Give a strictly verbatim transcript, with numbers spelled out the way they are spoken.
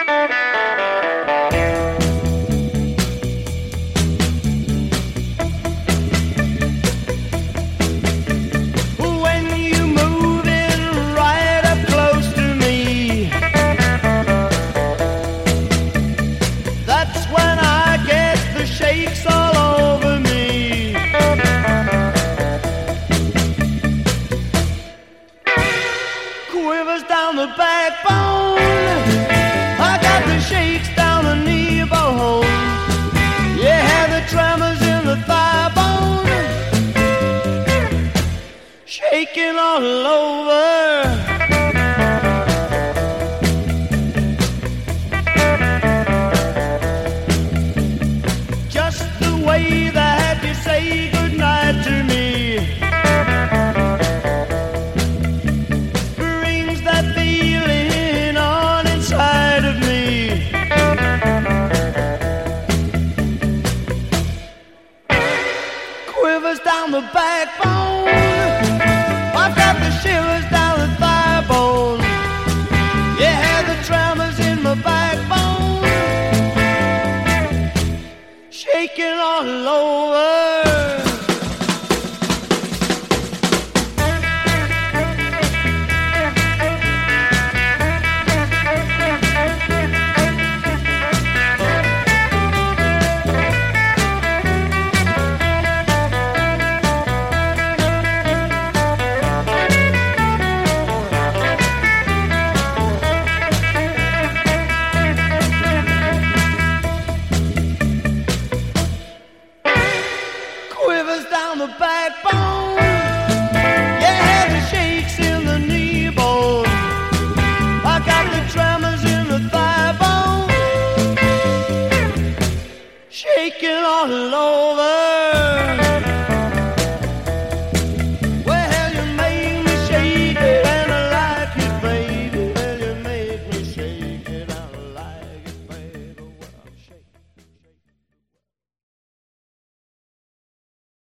Shaking all over. Just the way that you say goodnight to me brings that feeling on inside of me. Quivers down the backbone. I've got the shivers down the thigh bone. Yeah, the tremors in my backbone. Shaking all over. Down the backbone, yeah, the shakes in the knee bone. I got the tremors in the thigh bone, shaking all over.